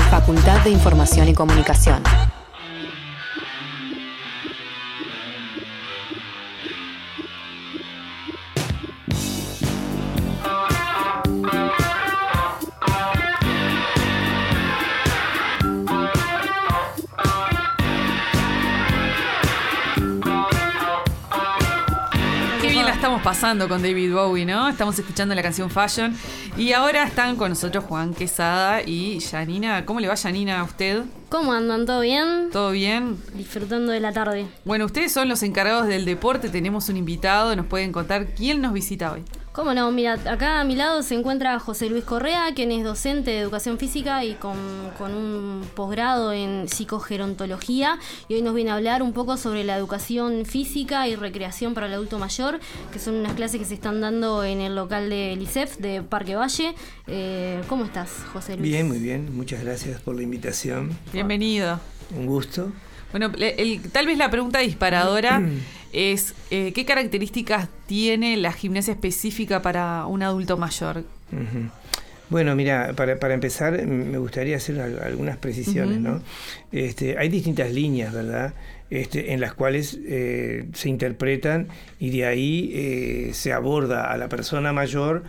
Facultad de Información y Comunicación. Pasando con David Bowie, ¿no? Estamos escuchando la canción Fashion y ahora están con nosotros Juan Quesada y Janina. ¿Cómo le va, Janina, a usted? ¿Cómo andan? ¿Todo bien? ¿Todo bien? Disfrutando de la tarde. Bueno, ustedes son los encargados del deporte, tenemos un invitado, ¿nos pueden contar quién nos visita hoy? ¿Cómo no? Mira, acá a mi lado se encuentra José Luis Correa, quien es docente de educación física y con un posgrado en psicogerontología, y hoy nos viene a hablar un poco sobre la educación física y recreación para el adulto mayor, que son unas clases que se están dando en el local del ISEF de Parque Valle. ¿Cómo estás, José Luis? Bien, muy bien. Muchas gracias por la invitación. Bienvenido. Un gusto. Bueno, tal vez la pregunta disparadora es ¿qué características tiene la gimnasia específica para un adulto mayor? Uh-huh. Bueno, mira, para empezar me gustaría hacer algunas precisiones, ¿no? Hay distintas líneas, ¿verdad? En las cuales se interpretan y de ahí se aborda a la persona mayor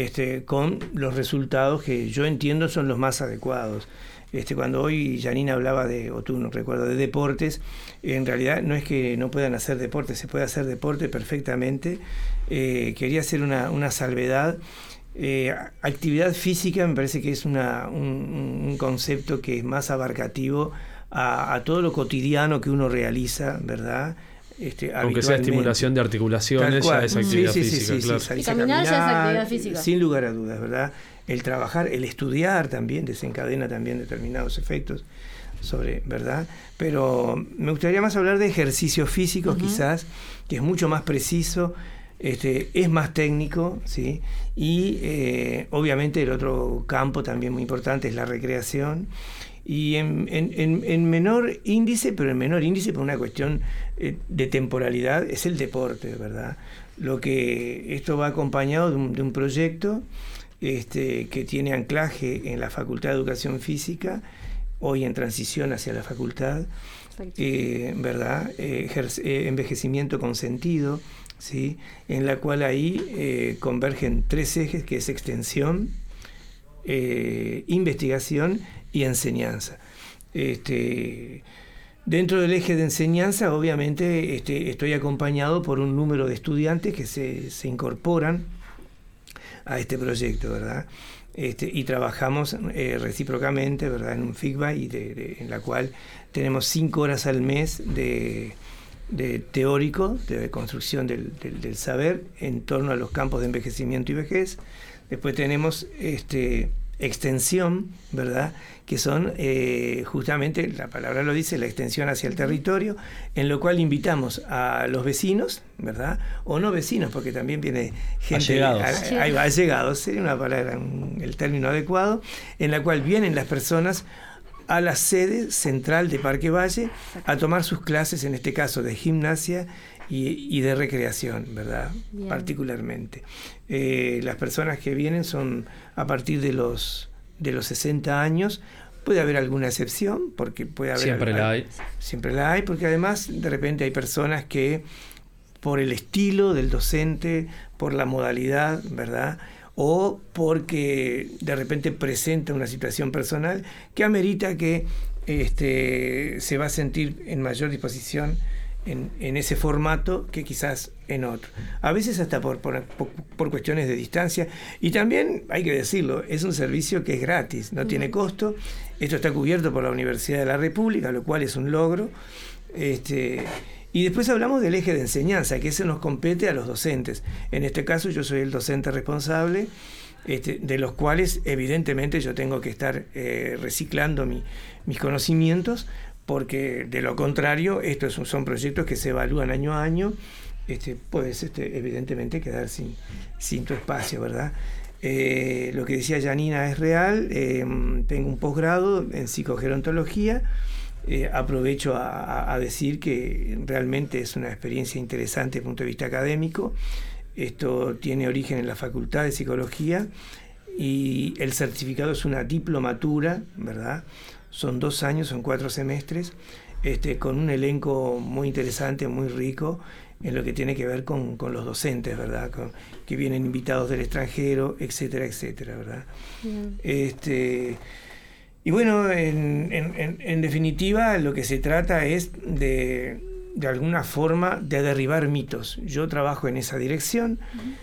con los resultados que yo entiendo son los más adecuados. Cuando hoy Janina hablaba o tú no recuerdo, de deportes, en realidad no es que no puedan hacer deporte, se puede hacer deporte perfectamente. Quería hacer una salvedad. Actividad física me parece que es un concepto que es más abarcativo a todo lo cotidiano que uno realiza, ¿verdad? Aunque sea estimulación de articulaciones, ya es actividad física, claro. Y caminar ya es actividad física. Sin lugar a dudas, ¿verdad? El trabajar, el estudiar también desencadena también determinados efectos sobre, ¿verdad? Pero me gustaría más hablar de ejercicios físicos, quizás, que es mucho más preciso, es más técnico, ¿sí? Y obviamente el otro campo también muy importante es la recreación. Y en menor índice, pero en menor índice por una cuestión de temporalidad, es el deporte, ¿verdad? Esto va acompañado de un proyecto que tiene anclaje en la Facultad de Educación Física, hoy en transición hacia la facultad, ¿verdad? Envejecimiento con sentido, ¿sí? En la cual ahí convergen tres ejes, que es extensión, investigación y enseñanza. Dentro del eje de enseñanza, obviamente, estoy acompañado por un número de estudiantes que se incorporan a este proyecto, ¿verdad? Y trabajamos recíprocamente, ¿verdad? En un feedback en la cual tenemos 5 horas al mes de teórico, de construcción del saber en torno a los campos de envejecimiento y vejez. Después tenemos extensión, ¿verdad? Que son justamente, la palabra lo dice, la extensión hacia el territorio, en lo cual invitamos a los vecinos, ¿verdad? O no vecinos, porque también viene gente allegados, sería una palabra, el término adecuado, en la cual vienen las personas a la sede central de Parque Valle a tomar sus clases, en este caso de gimnasia y de recreación, ¿verdad? Bien. Particularmente. Las personas que vienen son a partir de los 60 años. Puede haber alguna excepción, porque puede haber... Siempre la hay, porque además de repente hay personas que por el estilo del docente, por la modalidad, ¿verdad? O porque de repente presenta una situación personal que amerita que se va a sentir en mayor disposición en ese formato que quizás en otro. A veces hasta por cuestiones de distancia. Y también, hay que decirlo, es un servicio que es gratis, no tiene costo. Esto está cubierto por la Universidad de la República, lo cual es un logro. Y después hablamos del eje de enseñanza, que eso nos compete a los docentes. En este caso yo soy el docente responsable, de los cuales evidentemente yo tengo que estar reciclando mis conocimientos, porque de lo contrario estos son proyectos que se evalúan año a año. Puedes evidentemente quedar sin tu espacio, ¿verdad? Lo que decía Janina es real. Tengo un posgrado en psicogerontología. Aprovecho a decir que realmente es una experiencia interesante desde el punto de vista académico. Esto tiene origen en la Facultad de Psicología y el certificado es una diplomatura, ¿verdad? Son 2 años, son 4 semestres, con un elenco muy interesante, muy rico, en lo que tiene que ver con los docentes, ¿verdad? Que vienen invitados del extranjero, etcétera, etcétera, ¿verdad? Y bueno, en definitiva, lo que se trata es de alguna forma de derribar mitos. Yo trabajo en esa dirección.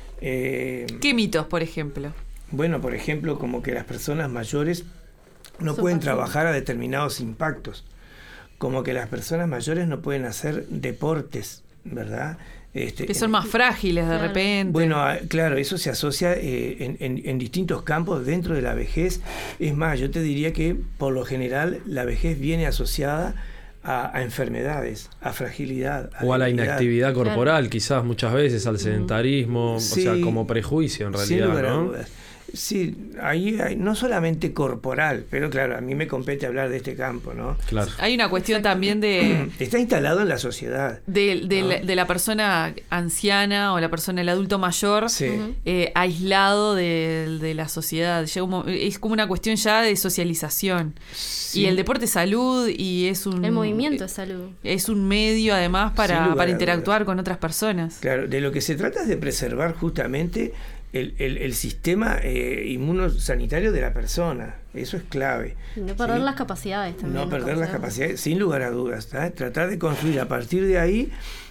¿Qué mitos, por ejemplo? Bueno, por ejemplo, como que las personas mayores no pueden trabajar a determinados impactos, como que las personas mayores no pueden hacer deportes, ¿verdad? Que son más frágiles de repente. Bueno, claro, eso se asocia en distintos campos dentro de la vejez. Es más, yo te diría que por lo general la vejez viene asociada a enfermedades, a fragilidad. O a la inactividad corporal, quizás muchas veces, al sedentarismo, sí, o sea, como prejuicio en realidad, sin lugar a ¿no? dudas. Sí, ahí hay, no solamente corporal, pero claro, a mí me compete hablar de este campo, ¿no? Claro. Hay una cuestión también de... Está instalado en la sociedad. De la persona anciana o la persona, el adulto mayor, sí, aislado de la sociedad. Es como una cuestión ya de socialización. Sí. Y el deporte es salud y es un... El movimiento es salud. Es un medio además para interactuar con otras personas. Claro, de lo que se trata es de preservar justamente el sistema inmunosanitario de la persona. Eso es clave. Y no perder las capacidades también. No perder las capacidades, sin lugar a dudas. Tratar de construir a partir de ahí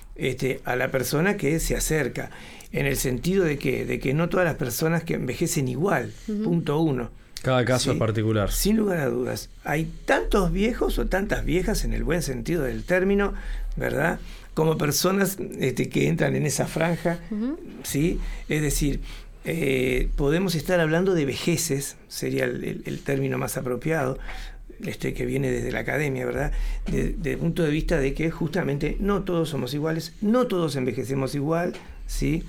a la persona que se acerca. En el sentido de que no todas las personas que envejecen igual. Punto 1. Cada caso es particular. Sin lugar a dudas. Hay tantos viejos o tantas viejas, en el buen sentido del término, ¿verdad?, como personas que entran en esa franja, ¿sí? Es decir, podemos estar hablando de vejeces, sería el término más apropiado, que viene desde la academia, ¿verdad? Desde el punto de vista de que justamente no todos somos iguales, no todos envejecemos igual, ¿sí?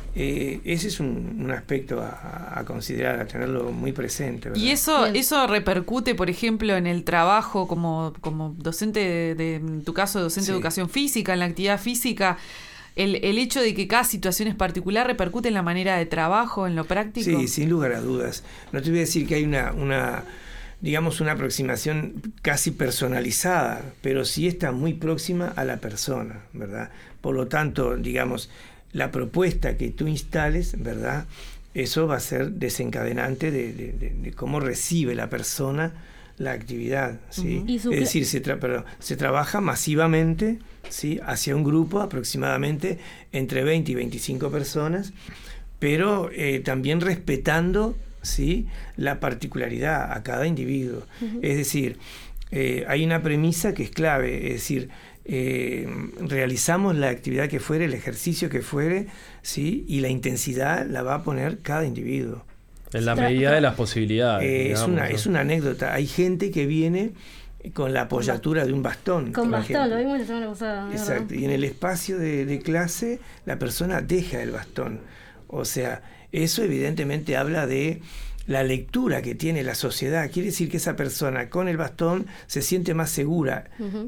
Ese es un aspecto a considerar, a tenerlo muy presente, ¿verdad? Y eso repercute, por ejemplo, en el trabajo como docente, en tu caso, docente de educación física, en la actividad física. El hecho de que cada situación es particular repercute en la manera de trabajo, en lo práctico. Sí, sin lugar a dudas. No te voy a decir que hay una aproximación casi personalizada, pero sí está muy próxima a la persona, ¿verdad? Por lo tanto, digamos, la propuesta que tú instales, ¿verdad?, eso va a ser desencadenante de cómo recibe la persona la actividad, ¿sí? Es decir, se trabaja masivamente, ¿sí?, hacia un grupo aproximadamente entre 20 y 25 personas, pero también respetando, ¿sí?, la particularidad a cada individuo. Es decir, hay una premisa que es clave, es decir, realizamos la actividad que fuere, el ejercicio que fuere, ¿sí?, y la intensidad la va a poner cada individuo. En la medida de las posibilidades. Es una anécdota. Hay gente que viene con la apoyatura de un bastón. Con bastón, lo vimos la semana pasada. Exacto. Y en el espacio de clase la persona deja el bastón. O sea, eso evidentemente habla de la lectura que tiene la sociedad. Quiere decir que esa persona con el bastón se siente más segura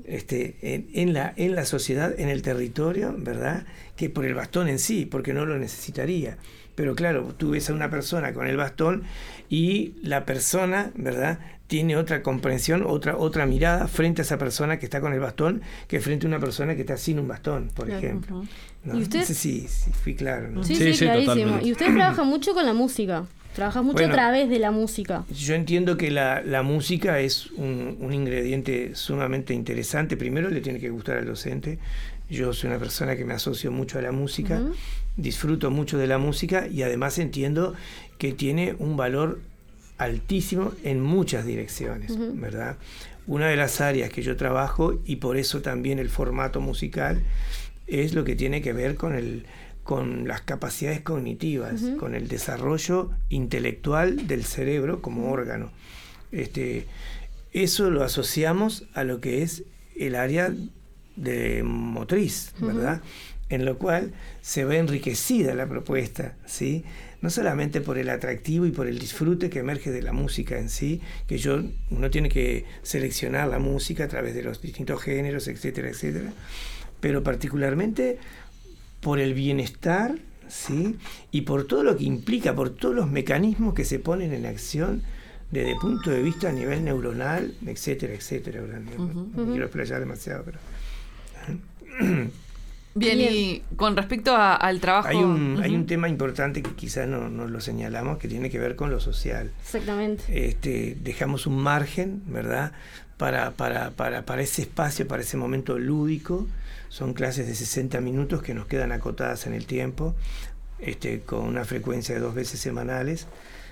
en la sociedad, en el territorio, ¿verdad?, que por el bastón en sí, porque no lo necesitaría. Pero claro, tú ves a una persona con el bastón y la persona, ¿verdad?, tiene otra comprensión, otra mirada frente a esa persona que está con el bastón que frente a una persona que está sin un bastón, por ejemplo. ¿No? ¿Y usted? Entonces, sí, fui claro, ¿no? Sí, clarísimo. Totalmente. Y usted trabaja mucho con la música. Trabajas mucho a través de la música. Yo entiendo que la música es un ingrediente sumamente interesante. Primero le tiene que gustar al docente. Yo soy una persona que me asocio mucho a la música, disfruto mucho de la música y además entiendo que tiene un valor altísimo en muchas direcciones, ¿verdad? Una de las áreas que yo trabajo, y por eso también el formato musical, es lo que tiene que ver con las capacidades cognitivas, con el desarrollo intelectual del cerebro como órgano. Eso lo asociamos a lo que es el área de motriz, ¿verdad? En lo cual se ve enriquecida la propuesta, ¿sí? No solamente por el atractivo y por el disfrute que emerge de la música en sí, que uno tiene que seleccionar la música a través de los distintos géneros, etcétera, etcétera, pero particularmente por el bienestar, ¿sí? Y por todo lo que implica, por todos los mecanismos que se ponen en acción desde el punto de vista a nivel neuronal, etcétera, etcétera. No me quiero explayar demasiado, pero... Bien, y con respecto al trabajo... Hay un tema importante que quizás no lo señalamos, que tiene que ver con lo social. Exactamente. Dejamos un margen, ¿verdad?, para ese espacio, para ese momento lúdico. Son clases de 60 minutos que nos quedan acotadas en el tiempo, con una frecuencia de 2 veces semanales,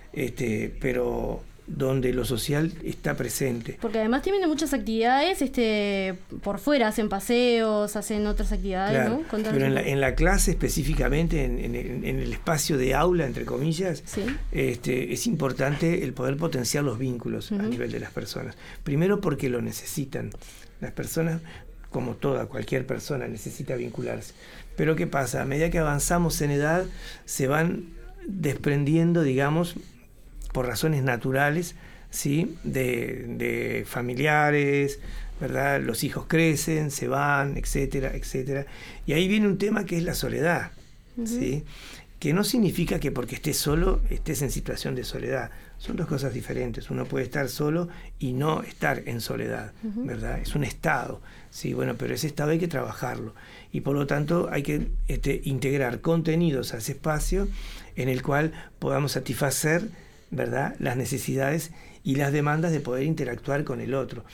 pero donde lo social está presente. Porque además tienen muchas actividades por fuera, hacen paseos, hacen otras actividades, claro, ¿no? Pero en la clase específicamente, en el espacio de aula, entre comillas, sí. Es importante el poder potenciar los vínculos a nivel de las personas. Primero porque lo necesitan. Las personas, como cualquier persona, necesita vincularse. Pero ¿qué pasa? A medida que avanzamos en edad, se van desprendiendo, digamos, por razones naturales, ¿sí?, de familiares, ¿verdad? Los hijos crecen, se van, etcétera, etcétera. Y ahí viene un tema que es la soledad, ¿sí?, que no significa que porque estés solo estés en situación de soledad. Son dos cosas diferentes. Uno puede estar solo y no estar en soledad, ¿verdad? Es un estado, sí, bueno, pero ese estado hay que trabajarlo. Y por lo tanto hay que integrar contenidos a ese espacio en el cual podamos satisfacer, ¿verdad?, las necesidades y las demandas de poder interactuar con el otro.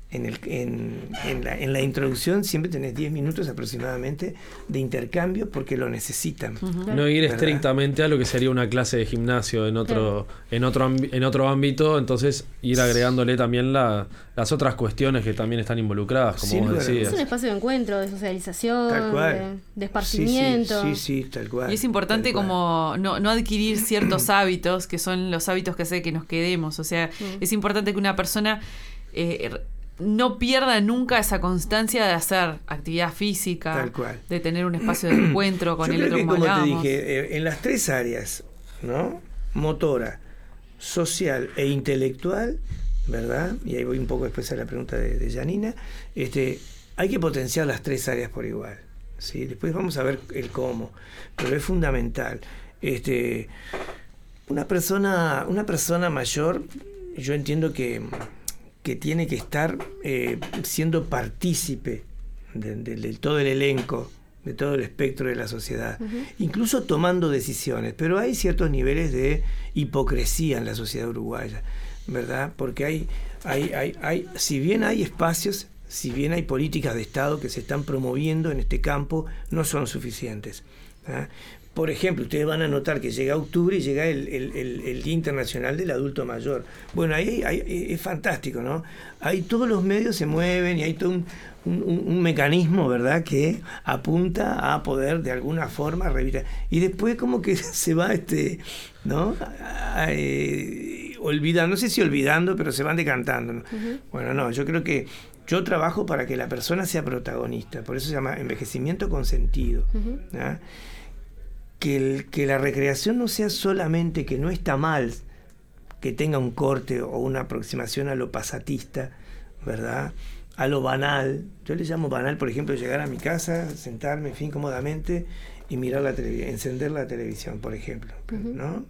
En la introducción siempre tenés 10 minutos aproximadamente de intercambio porque lo necesitan. No ir estrictamente a lo que sería una clase de gimnasio en otro ámbito, entonces ir agregándole también las otras cuestiones que también están involucradas, como vos decías. Es un espacio de encuentro, de socialización, tal cual, de esparcimiento. Sí, tal cual. Y es importante como no adquirir ciertos hábitos, que son los hábitos que hace que nos quedemos. O sea, es importante que una persona... no pierda nunca esa constancia de hacer actividad física, tal cual, de tener un espacio de encuentro con el otro, como hablábamos. Te dije, en las 3 áreas, ¿no?, motora, social e intelectual, ¿verdad? Y ahí voy un poco después a la pregunta de Janina. Hay que potenciar las 3 áreas por igual, ¿sí? Después vamos a ver el cómo, pero es fundamental. Una persona mayor, yo entiendo que tiene que estar siendo partícipe de todo el elenco, de todo el espectro de la sociedad, incluso tomando decisiones. Pero hay ciertos niveles de hipocresía en la sociedad uruguaya, ¿verdad? Porque si bien hay espacios, si bien hay políticas de Estado que se están promoviendo en este campo, no son suficientes, ¿verdad? Por ejemplo, ustedes van a notar que llega octubre y llega el Día Internacional del Adulto Mayor. Bueno, ahí es fantástico, ¿no? Ahí todos los medios se mueven y hay todo un mecanismo, ¿verdad?, que apunta a poder de alguna forma revitalizar. Y después como que se va, ¿no?, olvidando, no sé si olvidando, pero se van decantando, ¿no? Bueno, no, yo creo que yo trabajo para que la persona sea protagonista, por eso se llama envejecimiento consentido, ¿no? Que la recreación no sea solamente, que no está mal que tenga un corte o una aproximación a lo pasatista, ¿verdad?, a lo banal. Yo le llamo banal, por ejemplo, llegar a mi casa, sentarme, en fin, cómodamente y mirar la televisión, encender la televisión, por ejemplo, ¿no?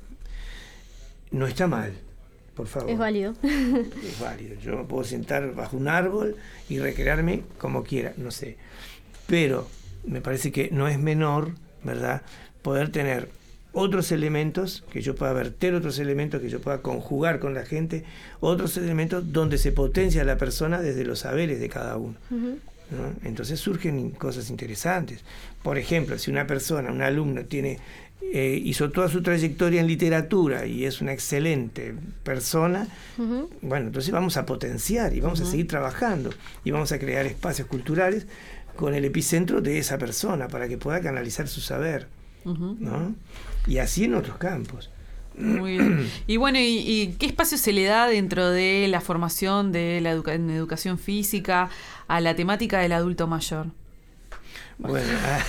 No está mal, por favor. Es válido. Es válido. Yo me puedo sentar bajo un árbol y recrearme como quiera, no sé. Pero me parece que no es menor, ¿verdad?, poder tener otros elementos, que yo pueda verter otros elementos, que yo pueda conjugar con la gente, otros elementos donde se potencia a la persona desde los saberes de cada uno, ¿no? Entonces surgen cosas interesantes. Por ejemplo, si una persona, un alumno, hizo toda su trayectoria en literatura y es una excelente persona, bueno, entonces vamos a potenciar y vamos a seguir trabajando y vamos a crear espacios culturales con el epicentro de esa persona para que pueda canalizar su saber, ¿no? Y así en otros campos. Muy bien. Y bueno, ¿y qué espacio se le da dentro de la formación de en educación física a la temática del adulto mayor? Bueno,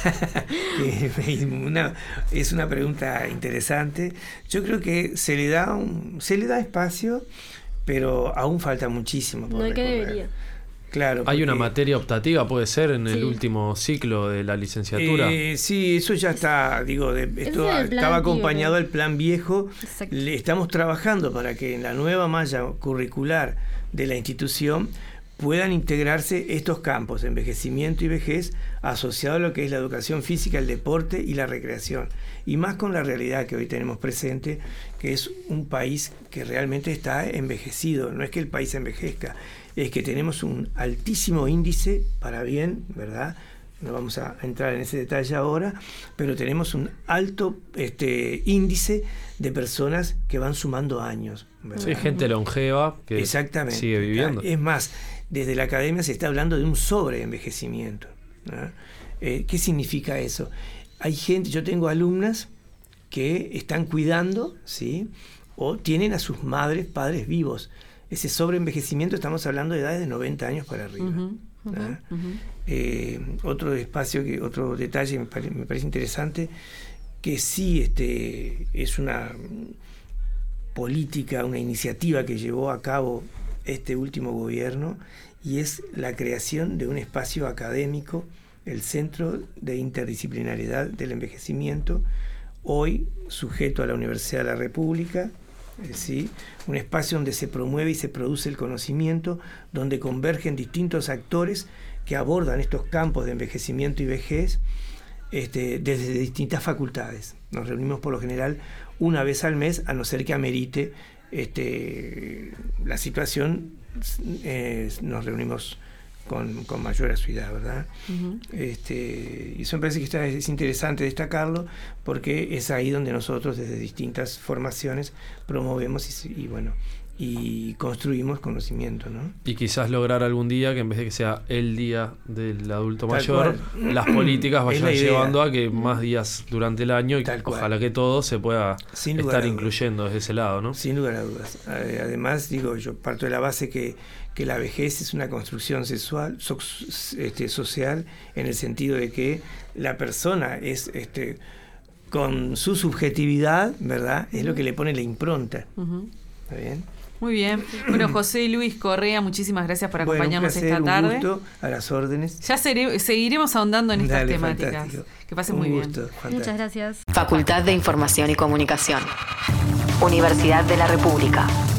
es una pregunta interesante. Yo creo que se le da espacio, pero aún falta muchísimo por recorrer. Debería. Claro. ¿Hay una materia optativa, puede ser, en el último ciclo de la licenciatura? Sí, eso ya está, esto estaba acompañado del plan viejo. Le estamos trabajando para que en la nueva malla curricular de la institución puedan integrarse estos campos, envejecimiento y vejez, asociado a lo que es la educación física, el deporte y la recreación. Y más con la realidad que hoy tenemos presente, que es un país que realmente está envejecido. No es que el país envejezca, es que tenemos un altísimo índice, para bien, ¿verdad? No vamos a entrar en ese detalle ahora, pero tenemos un alto índice de personas que van sumando años, ¿verdad? Sí, gente longeva que exactamente sigue viviendo. Es más, desde la academia se está hablando de un sobreenvejecimiento, ¿no? ¿Qué significa eso? Hay gente, yo tengo alumnas que están cuidando, ¿sí? O tienen a sus madres, padres vivos. Ese sobreenvejecimiento, estamos hablando de edades de 90 años para arriba. Otro detalle me parece interesante, que sí es una política, una iniciativa que llevó a cabo este último gobierno, y es la creación de un espacio académico, el Centro de Interdisciplinariedad del Envejecimiento, hoy sujeto a la Universidad de la República, ¿sí? Un espacio donde se promueve y se produce el conocimiento, donde convergen distintos actores que abordan estos campos de envejecimiento y vejez desde distintas facultades. Nos reunimos por lo general una vez al mes, a no ser que amerite la situación, nos reunimos con mayor asiduidad, ¿verdad? Y eso me parece que es interesante destacarlo, porque es ahí donde nosotros desde distintas formaciones promovemos y construimos conocimiento, ¿no? Y quizás lograr algún día que, en vez de que sea el día del adulto mayor, las políticas vayan llevando a que más días durante el año, y ojalá que todo se pueda estar incluyendo desde ese lado, ¿no? Sin lugar a dudas. Además, yo parto de la base que la vejez es una construcción social, en el sentido de que la persona es con su subjetividad, ¿verdad? Es lo que le pone la impronta. ¿Está bien? Muy bien. Bueno, José Luis Correa, muchísimas gracias por acompañarnos esta tarde. Un gusto, a las órdenes. Ya seguiremos ahondando en estas temáticas. Fantástico. Que pasen muy bien. Muchas gracias. Facultad de Información y Comunicación. Universidad de la República.